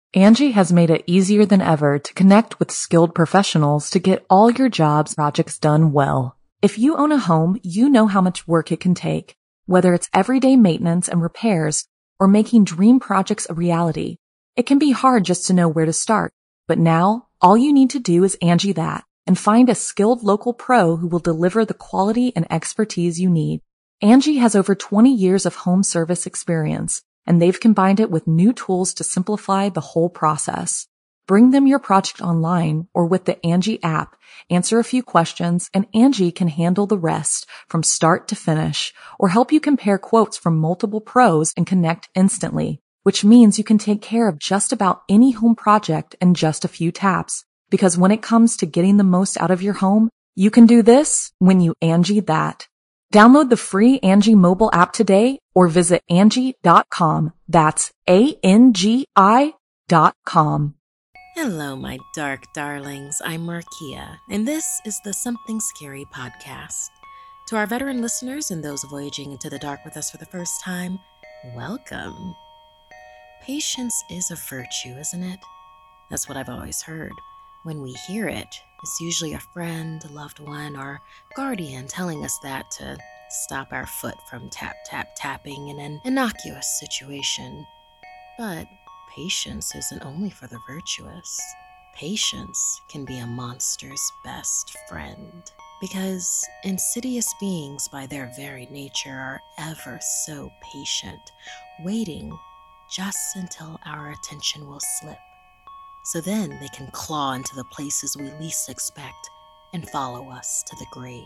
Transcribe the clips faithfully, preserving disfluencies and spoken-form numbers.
Angie has made it easier than ever to connect with skilled professionals to get all your jobs projects done well. If you own a home, you know how much work it can take, whether it's everyday maintenance and repairs or making dream projects a reality. It can be hard just to know where to start, but now all you need to do is Angie that and find a skilled local pro who will deliver the quality and expertise you need. Angie has over twenty years of home service experience, and they've combined it with new tools to simplify the whole process. Bring them your project online or with the Angie app, answer a few questions, and Angie can handle the rest from start to finish, or help you compare quotes from multiple pros and connect instantly, which means you can take care of just about any home project in just a few taps. Because when it comes to getting the most out of your home, you can do this when you Angie that. Download the free Angie mobile app today or visit Angie dot com. That's A N G I dot com. Hello, my dark darlings. I'm Markia, and this is the Something Scary podcast. To our veteran listeners and those voyaging into the dark with us for the first time, welcome. Patience is a virtue, isn't it? That's what I've always heard. When we hear it, it's usually a friend, a loved one, or guardian telling us that to stop our foot from tap, tap, tapping in an innocuous situation. But patience isn't only for the virtuous. Patience can be a monster's best friend. Because insidious beings by their very nature are ever so patient, waiting just until our attention will slip. So then they can claw into the places we least expect and follow us to the grave.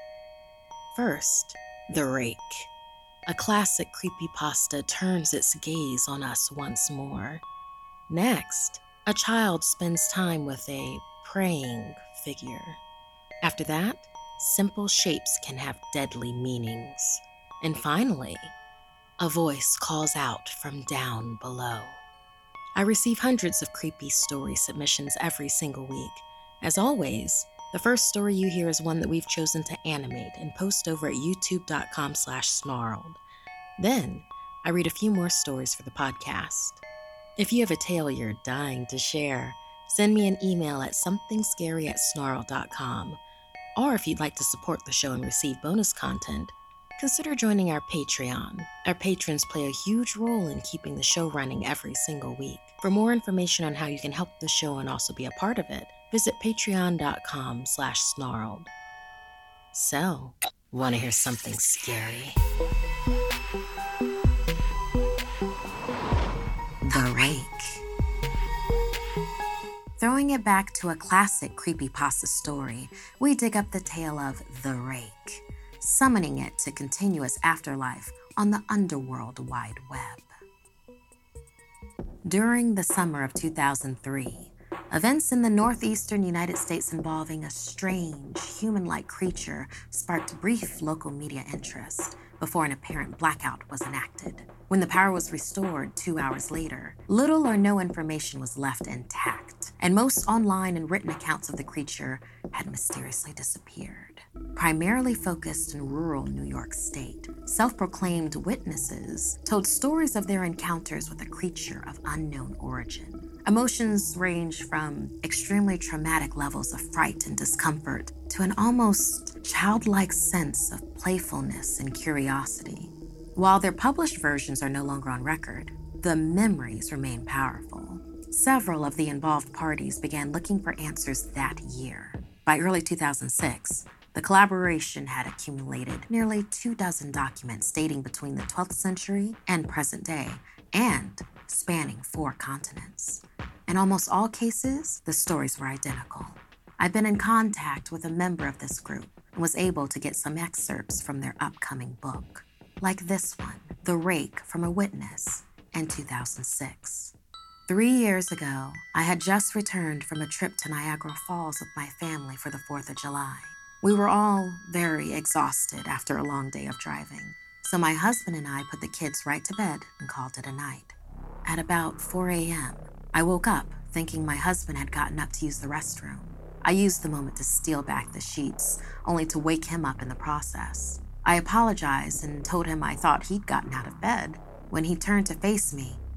First, The Rake. A classic creepypasta turns its gaze on us once more. Next, a child spends time with a praying figure. After that, simple shapes can have deadly meanings. And finally, a voice calls out from down below. I receive hundreds of creepy story submissions every single week. As always, the first story you hear is one that we've chosen to animate and post over at youtube.com slash snarled. Then, I read a few more stories for the podcast. If you have a tale you're dying to share, send me an email at somethingscary at snarl dot com. Or if you'd like to support the show and receive bonus content, consider joining our Patreon. Our patrons play a huge role in keeping the show running every single week. For more information on how you can help the show and also be a part of it, visit patreon.com slash snarled. So, want to hear something scary? The Rake. Throwing it back to a classic creepypasta story, we dig up the tale of The Rake, summoning it to continue its afterlife on the underworld wide web. During the summer of two thousand three, events in the northeastern United States involving a strange, human-like creature sparked brief local media interest before an apparent blackout was enacted. When the power was restored two hours later, little or no information was left intact, and most online and written accounts of the creature had mysteriously disappeared. Primarily focused in rural New York State, self-proclaimed witnesses told stories of their encounters with a creature of unknown origin. Emotions range from extremely traumatic levels of fright and discomfort to an almost childlike sense of playfulness and curiosity. While their published versions are no longer on record, the memories remain powerful. Several of the involved parties began looking for answers that year. By early two thousand six, the collaboration had accumulated nearly two dozen documents dating between the twelfth century and present day, and spanning four continents. In almost all cases, the stories were identical. I've been in contact with a member of this group and was able to get some excerpts from their upcoming book, like this one, The Rake from a Witness, in two thousand six. Three years ago, I had just returned from a trip to Niagara Falls with my family for the fourth of July. We were all very exhausted after a long day of driving, so my husband and I put the kids right to bed and called it a night. At about four a.m., I woke up thinking my husband had gotten up to use the restroom. I used the moment to steal back the sheets, only to wake him up in the process. I apologized and told him I thought he'd gotten out of bed. When he turned to face me,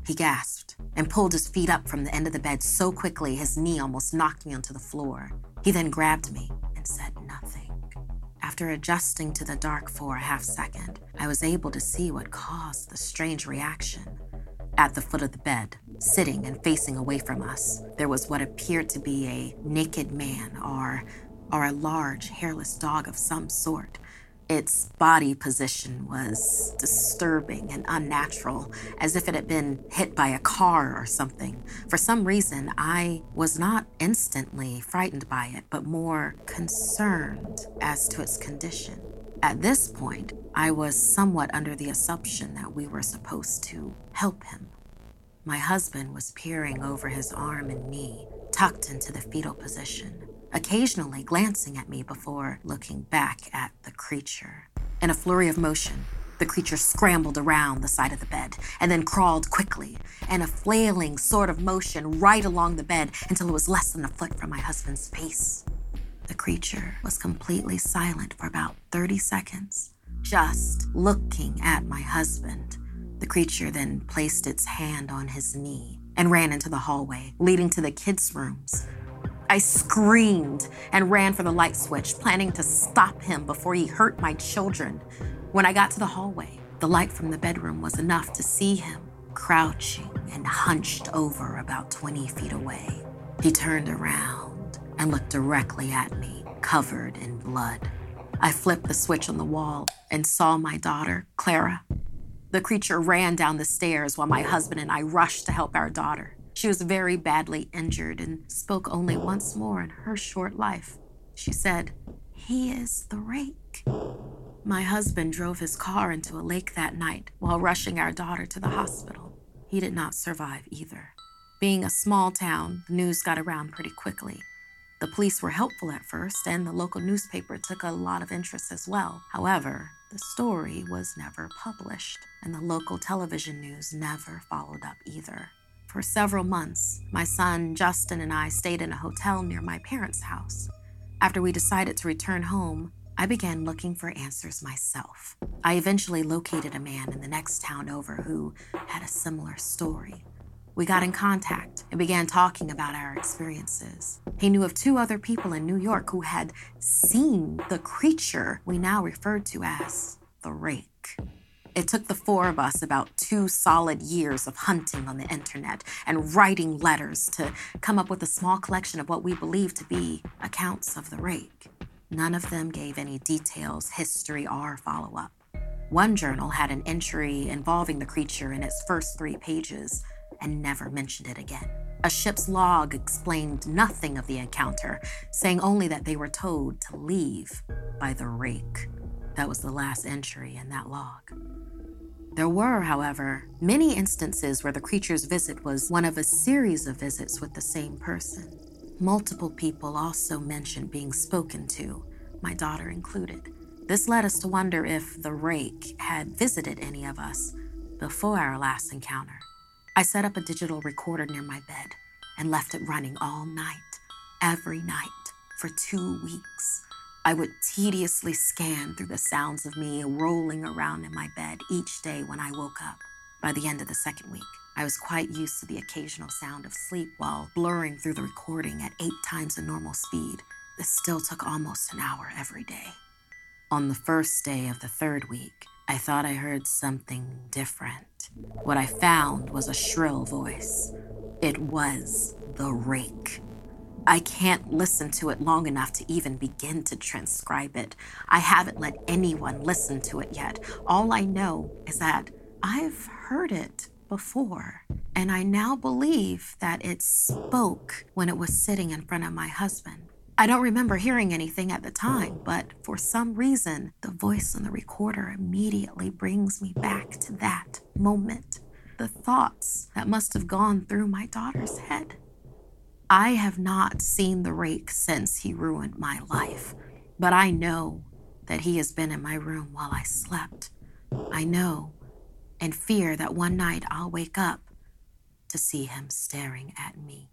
He gasped and pulled his feet up from the end of the bed so quickly his knee almost knocked me onto the floor. He then grabbed me and said nothing. After adjusting to the dark for a half second, I was able to see what caused the strange reaction. At the foot of the bed, sitting and facing away from us, there was what appeared to be a naked man or, or a large, hairless dog of some sort. Its body position was disturbing and unnatural, as if it had been hit by a car or something. For some reason, I was not instantly frightened by it, but more concerned as to its condition. At this point, I was somewhat under the assumption that we were supposed to help him. My husband was peering over his arm and knee, tucked into the fetal position, occasionally glancing at me before looking back at the creature. In a flurry of motion, the creature scrambled around the side of the bed and then crawled quickly in a flailing sort of motion right along the bed until it was less than a foot from my husband's face. The creature was completely silent for about thirty seconds, just looking at my husband. The creature then placed its hand on his knee and ran into the hallway, leading to the kids' rooms. I screamed and ran for the light switch, planning to stop him before he hurt my children. When I got to the hallway, the light from the bedroom was enough to see him crouching and hunched over about twenty feet away. He turned around and looked directly at me, covered in blood. I flipped the switch on the wall and saw my daughter, Clara. The creature ran down the stairs while my husband and I rushed to help our daughter. She was very badly injured and spoke only once more in her short life. She said, "He is the rake." My husband drove his car into a lake that night while rushing our daughter to the hospital. He did not survive either. Being a small town, the news got around pretty quickly. The police were helpful at first, and the local newspaper took a lot of interest as well. However, the story was never published, and the local television news never followed up either. For several months, my son Justin and I stayed in a hotel near my parents' house. After we decided to return home, I began looking for answers myself. I eventually located a man in the next town over who had a similar story. We got in contact and began talking about our experiences. He knew of two other people in New York who had seen the creature we now referred to as the rake. It took the four of us about two solid years of hunting on the internet and writing letters to come up with a small collection of what we believed to be accounts of the rake. None of them gave any details, history, or follow-up. One journal had an entry involving the creature in its first three pages and never mentioned it again. A ship's log explained nothing of the encounter, saying only that they were told to leave by the rake. That was the last entry in that log. There were, however, many instances where the creature's visit was one of a series of visits with the same person. Multiple people also mentioned being spoken to, my daughter included. This led us to wonder if the rake had visited any of us before our last encounter. I set up a digital recorder near my bed and left it running all night, every night, for two weeks. I would tediously scan through the sounds of me rolling around in my bed each day when I woke up. By the end of the second week, I was quite used to the occasional sound of sleep while blurring through the recording at eight times the normal speed. This still took almost an hour every day. On the first day of the third week, I thought I heard something different. What I found was a shrill voice. It was the rake. I can't listen to it long enough to even begin to transcribe it. I haven't let anyone listen to it yet. All I know is that I've heard it before, and I now believe that it spoke when it was sitting in front of my husband. I don't remember hearing anything at the time, but for some reason, the voice on the recorder immediately brings me back to that moment. The thoughts that must have gone through my daughter's head. I have not seen the rake since he ruined my life, but I know that he has been in my room while I slept. I know and fear that one night I'll wake up to see him staring at me.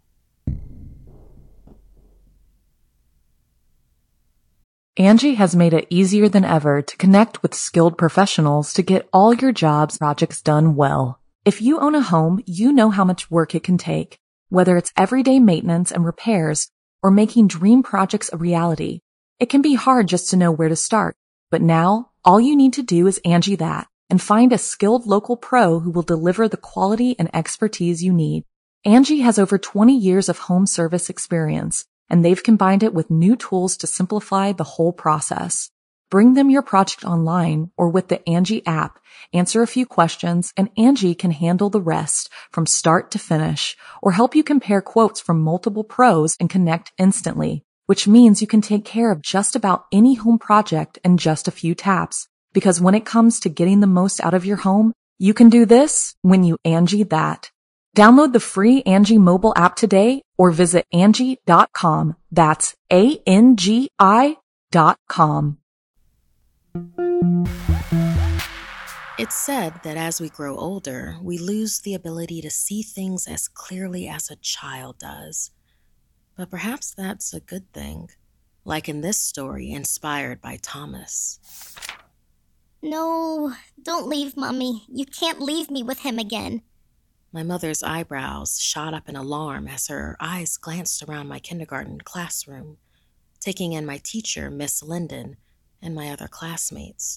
Angie has made it easier than ever to connect with skilled professionals to get all your jobs projects done well. If you own a home, you know how much work it can take, whether it's everyday maintenance and repairs or making dream projects a reality. It can be hard just to know where to start, but now all you need to do is Angie that and find a skilled local pro who will deliver the quality and expertise you need. Angie has over twenty years of home service experience, and they've combined it with new tools to simplify the whole process. Bring them your project online or with the Angie app, answer a few questions, and Angie can handle the rest from start to finish or help you compare quotes from multiple pros and connect instantly, which means you can take care of just about any home project in just a few taps. Because when it comes to getting the most out of your home, you can do this when you Angie that. Download the free Angie mobile app today or visit Angie dot com. That's A N G I dot com. It's said that as we grow older, we lose the ability to see things as clearly as a child does. But perhaps that's a good thing, like in this story inspired by Thomas. No, don't leave, Mommy. You can't leave me with him again. My mother's eyebrows shot up in alarm as her eyes glanced around my kindergarten classroom, taking in my teacher, Miss Linden, and my other classmates.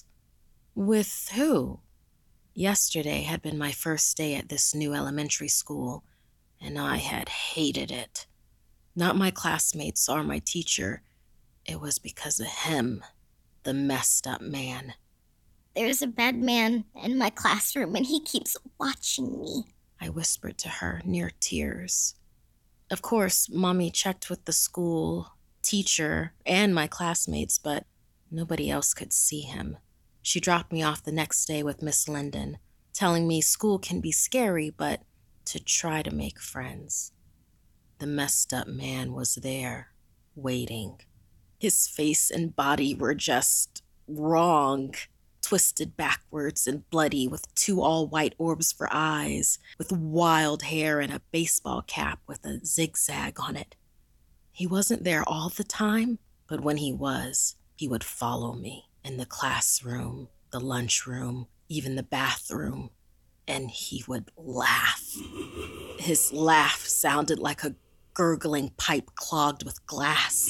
With who? Yesterday had been my first day at this new elementary school, and I had hated it. Not my classmates or my teacher. It was because of him, the messed up man. There's a bad man in my classroom, and he keeps watching me, I whispered to her, near tears. Of course, Mommy checked with the school, teacher, and my classmates, but nobody else could see him. She dropped me off the next day with Miss Linden, telling me school can be scary, but to try to make friends. The messed up man was there, waiting. His face and body were just wrong, twisted backwards and bloody with two all-white orbs for eyes, with wild hair and a baseball cap with a zigzag on it. He wasn't there all the time, but when he was, he would follow me in the classroom, the lunchroom, even the bathroom, and he would laugh. His laugh sounded like a gurgling pipe clogged with glass.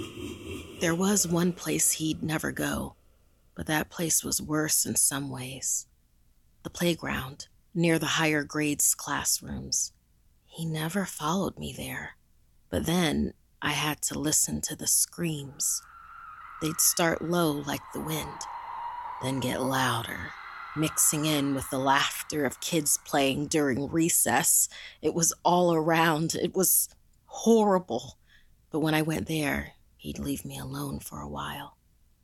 There was one place he'd never go, but that place was worse in some ways. The playground, near the higher grades classrooms. He never followed me there, but then I had to listen to the screams. They'd start low like the wind, then get louder, mixing in with the laughter of kids playing during recess. It was all around. It was horrible. But when I went there, he'd leave me alone for a while.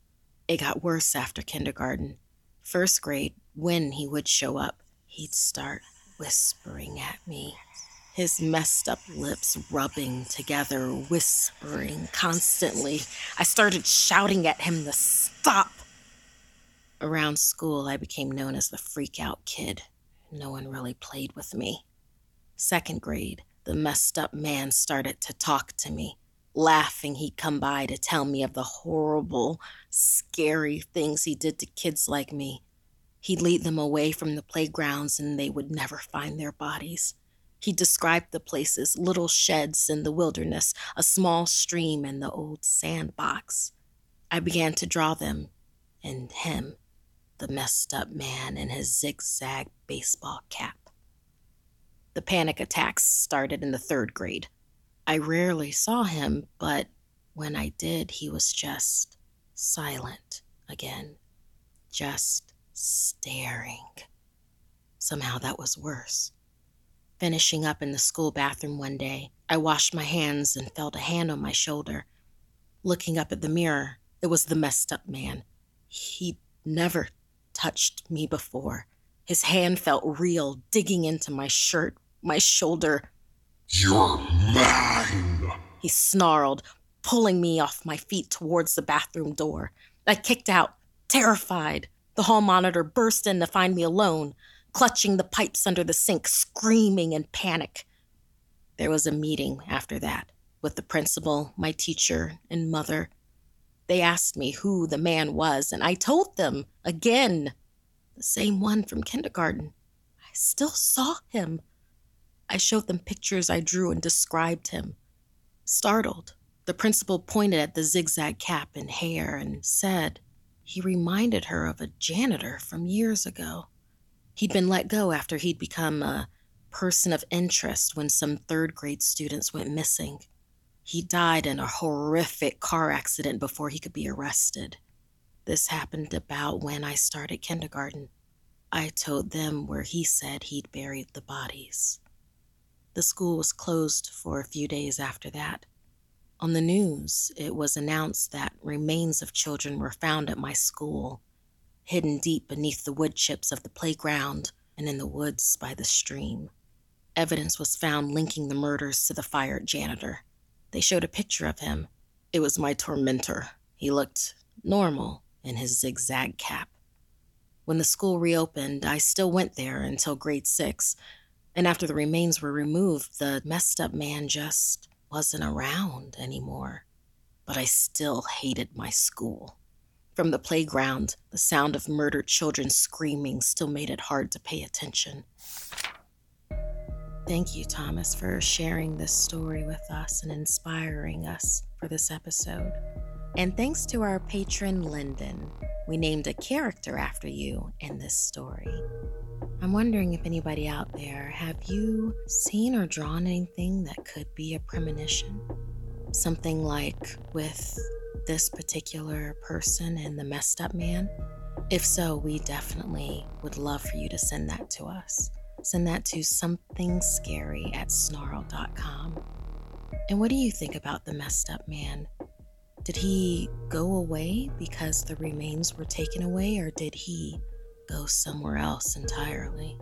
It got worse after kindergarten. First grade, when he would show up, he'd start whispering at me. His messed up lips rubbing together, whispering constantly. I started shouting at him to stop. Around school, I became known as the freak-out kid. No one really played with me. Second grade, the messed up man started to talk to me. Laughing, he'd come by to tell me of the horrible, scary things he did to kids like me. He'd lead them away from the playgrounds and they would never find their bodies. He described the places, little sheds in the wilderness, a small stream, and the old sandbox. I began to draw them, and him, the messed up man in his zigzag baseball cap. The panic attacks started in the third grade. I rarely saw him, but when I did, he was just silent again, just staring. Somehow that was worse. Finishing up in the school bathroom one day, I washed my hands and felt a hand on my shoulder. Looking up at the mirror, it was the messed up man. He'd never touched me before. His hand felt real, digging into my shirt, my shoulder. "You're mine," he snarled, pulling me off my feet towards the bathroom door. I kicked out, terrified. The hall monitor burst in to find me alone, clutching the pipes under the sink, screaming in panic. There was a meeting after that with the principal, my teacher, and mother. They asked me who the man was, and I told them again, the same one from kindergarten. I still saw him. I showed them pictures I drew and described him. Startled, the principal pointed at the zigzag cap and hair and said he reminded her of a janitor from years ago. He'd been let go after he'd become a person of interest when some third grade students went missing. He died in a horrific car accident before he could be arrested. This happened about when I started kindergarten. I told them where he said he'd buried the bodies. The school was closed for a few days after that. On the news, it was announced that remains of children were found at my school, hidden deep beneath the wood chips of the playground and in the woods by the stream. Evidence was found linking the murders to the fired janitor. They showed a picture of him. It was my tormentor. He looked normal in his zigzag cap. When the school reopened, I still went there until grade six, and after the remains were removed, the messed up man just wasn't around anymore. But I still hated my school. From the playground, the sound of murdered children screaming still made it hard to pay attention. Thank you, Thomas, for sharing this story with us and inspiring us for this episode. And thanks to our patron, Lyndon. We named a character after you in this story. I'm wondering if anybody out there, have you seen or drawn anything that could be a premonition? Something like with this particular person and the messed up man? If so, we definitely would love for you to send that to us. Send that to somethingscary at snarl dot com. And what do you think about the messed up man? Did he go away because the remains were taken away, or did he go somewhere else entirely?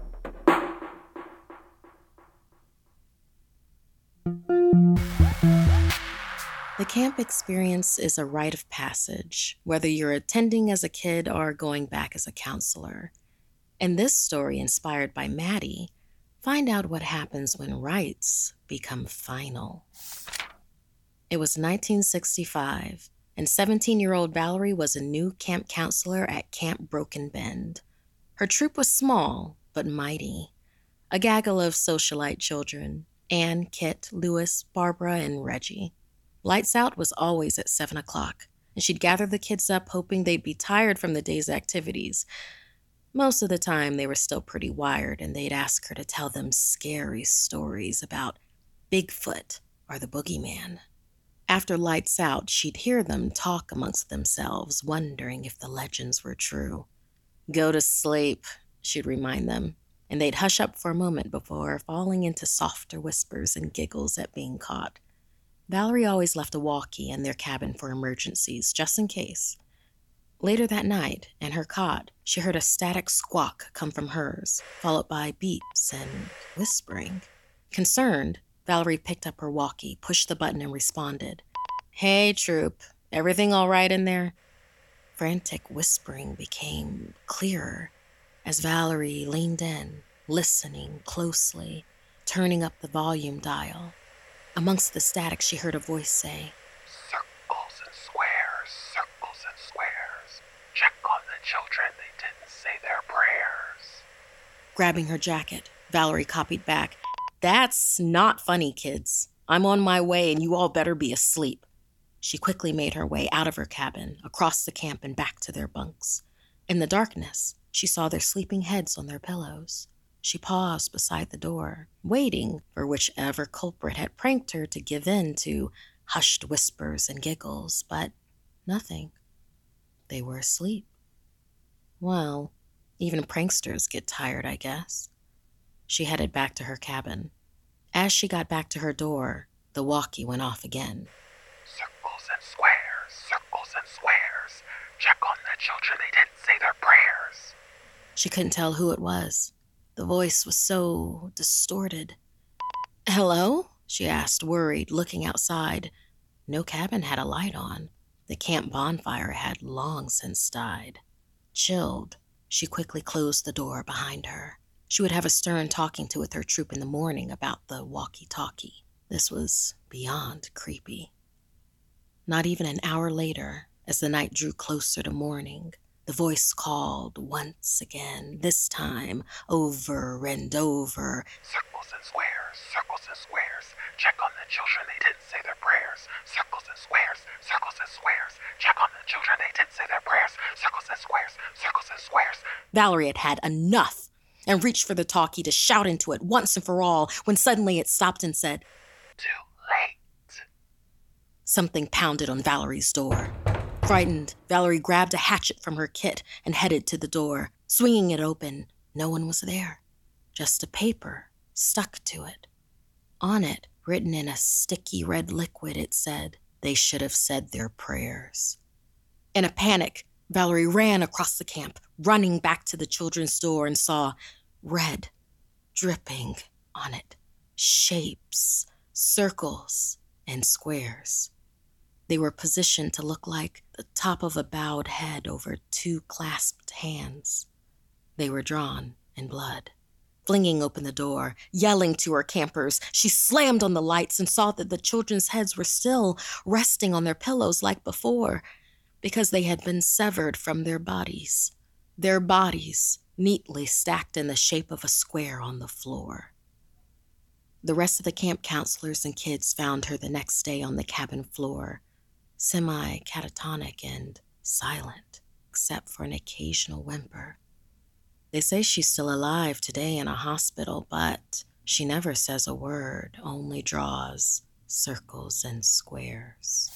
The camp experience is a rite of passage, whether you're attending as a kid or going back as a counselor. In this story, inspired by Maddie, find out what happens when rites become final. It was nineteen sixty-five, and seventeen-year-old Valerie was a new camp counselor at Camp Broken Bend. Her troop was small, but mighty. A gaggle of socialite children, Anne, Kit, Louis, Barbara, and Reggie. Lights out was always at seven o'clock, and she'd gather the kids up hoping they'd be tired from the day's activities. Most of the time, they were still pretty wired, and they'd ask her to tell them scary stories about Bigfoot or the boogeyman. After lights out, she'd hear them talk amongst themselves, wondering if the legends were true. Go to sleep, she'd remind them, and they'd hush up for a moment before falling into softer whispers and giggles at being caught. Valerie always left a walkie in their cabin for emergencies, just in case. Later that night, in her cot, she heard a static squawk come from hers, followed by beeps and whispering. Concerned, Valerie picked up her walkie, pushed the button, and responded. "Hey, troop, everything all right in there?" Frantic whispering became clearer as Valerie leaned in, listening closely, turning up the volume dial. Amongst the static, she heard a voice say, "Circles and squares, circles and squares. Check on the children, they didn't say their prayers." Grabbing her jacket, Valerie copied back, "That's not funny, kids. I'm on my way and you all better be asleep." She quickly made her way out of her cabin, across the camp and back to their bunks. In the darkness, she saw their sleeping heads on their pillows. She paused beside the door, waiting for whichever culprit had pranked her to give in to hushed whispers and giggles, but nothing. They were asleep. Well, even pranksters get tired, I guess. She headed back to her cabin. As she got back to her door, the walkie went off again. "Circles and squares, circles and squares. Check on the children, they didn't say their prayers." She couldn't tell who it was. The voice was so distorted. "Hello?" she asked, worried, looking outside. No cabin had a light on. The camp bonfire had long since died. Chilled, she quickly closed the door behind her. She would have a stern talking to with her troop in the morning about the walkie-talkie. This was beyond creepy. Not even an hour later, as the night drew closer to morning, The voice called once again, this time over and over. Circles and squares, circles and squares. Check on the children, they didn't say their prayers. Circles and squares, circles and squares. Check on the children, they didn't say their prayers. Circles and squares, circles and squares. Valerie had had enough and reached for the talkie to shout into it once and for all when suddenly it stopped and said, "Too late." Something pounded on Valerie's door. Frightened, Valerie grabbed a hatchet from her kit and headed to the door. Swinging it open, no one was there. Just a paper stuck to it. On it, written in a sticky red liquid, it said, "They should have said their prayers." In a panic, Valerie ran across the camp, running back to the children's door and saw red dripping on it, shapes, circles, and squares. They were positioned to look like the top of a bowed head over two clasped hands. They were drawn in blood. Flinging open the door, yelling to her campers, she slammed on the lights and saw that the children's heads were still resting on their pillows like before, because they had been severed from their bodies. Their bodies neatly stacked in the shape of a square on the floor. The rest of the camp counselors and kids found her the next day on the cabin floor, semi-catatonic and silent, except for an occasional whimper. They say she's still alive today in a hospital, but she never says a word, only draws circles and squares.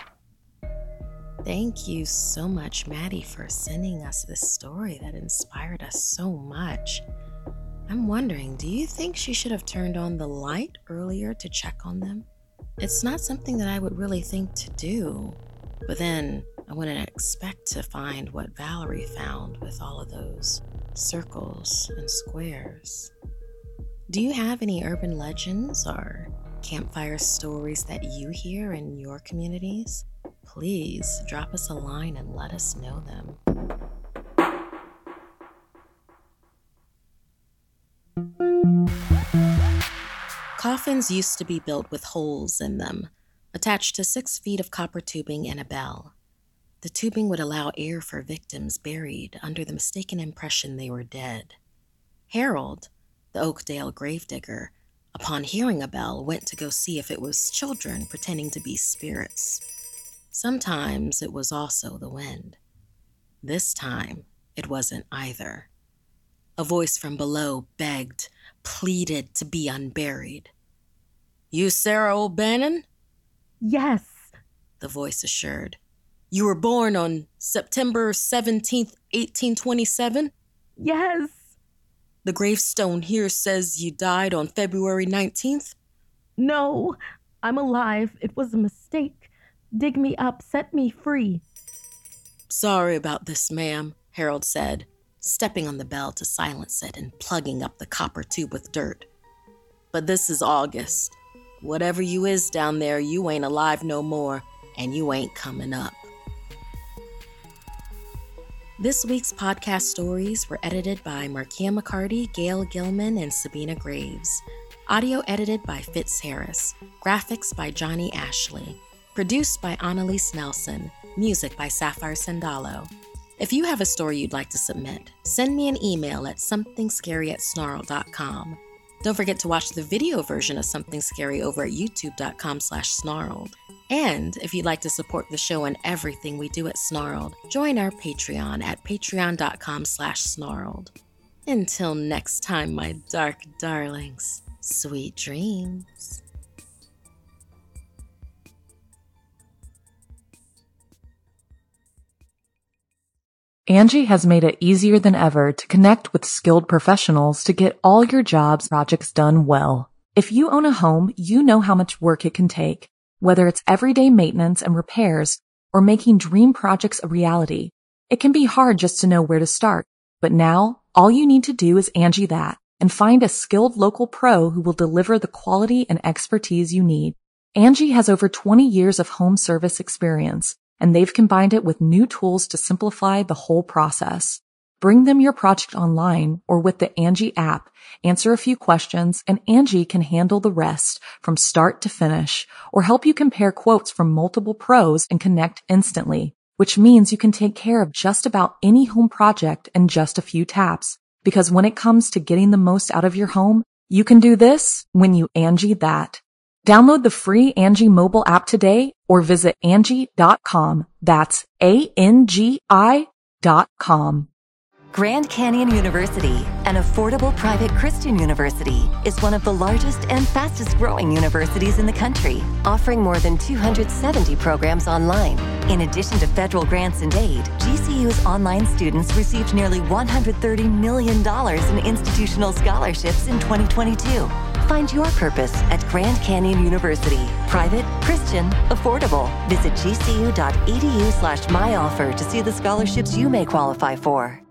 Thank you so much, Maddie, for sending us this story that inspired us so much. I'm wondering, do you think she should have turned on the light earlier to check on them? It's not something that I would really think to do, but then I wouldn't expect to find what Valerie found with all of those circles and squares. Do you have any urban legends or campfire stories that you hear in your communities? Please drop us a line and let us know them. Coffins used to be built with holes in them, attached to six feet of copper tubing and a bell. The tubing would allow air for victims buried under the mistaken impression they were dead. Harold, the Oakdale gravedigger, upon hearing a bell, went to go see if it was children pretending to be spirits. Sometimes it was also the wind. This time, it wasn't either. A voice from below begged, pleaded to be unburied. "You Sarah O'Bannon?" Yes, the voice assured. "You were born on September seventeenth, eighteen twenty-seven? yes. The gravestone here says you died on February nineteenth? No, I'm alive. It was a mistake. Dig me up, set me free." "Sorry about this, ma'am," Harold said, stepping on the bell to silence it and plugging up the copper tube with dirt. "But this is August. Whatever you is down there, you ain't alive no more, and you ain't coming up." This week's podcast stories were edited by Markia McCarty, Gail Gilman, and Sabina Graves. Audio edited by Fitz Harris. Graphics by Johnny Ashley. Produced by Annalise Nelson. Music by Sapphire Sandalo. If you have a story you'd like to submit, send me an email at somethingscary at snarl dot com. Don't forget to watch the video version of Something Scary over at youtube.com slash snarled. And if you'd like to support the show and everything we do at Snarled, join our Patreon at patreon.com slash snarled. Until next time, my dark darlings, sweet dreams. Angie has made it easier than ever to connect with skilled professionals to get all your jobs projects done well. If you own a home, you know how much work it can take, whether it's everyday maintenance and repairs or making dream projects a reality. It can be hard just to know where to start, but now all you need to do is Angie that and find a skilled local pro who will deliver the quality and expertise you need. Angie has over twenty years of home service experience, and they've combined it with new tools to simplify the whole process. Bring them your project online or with the Angie app, answer a few questions, and Angie can handle the rest from start to finish or help you compare quotes from multiple pros and connect instantly. which means you can take care of just about any home project in just a few taps. Because when it comes to getting the most out of your home, you can do this when you Angie that. Download the free Angie mobile app today or visit Angie dot com. That's A N G I dot com. Grand Canyon University, an affordable private Christian university, is one of the largest and fastest growing universities in the country, offering more than two hundred seventy programs online. In addition to federal grants and aid, G C U's online students received nearly one hundred thirty million dollars in institutional scholarships in twenty twenty-two. Find your purpose at Grand Canyon University. Private, Christian, affordable. Visit gcu.edu slash myoffer to see the scholarships you may qualify for.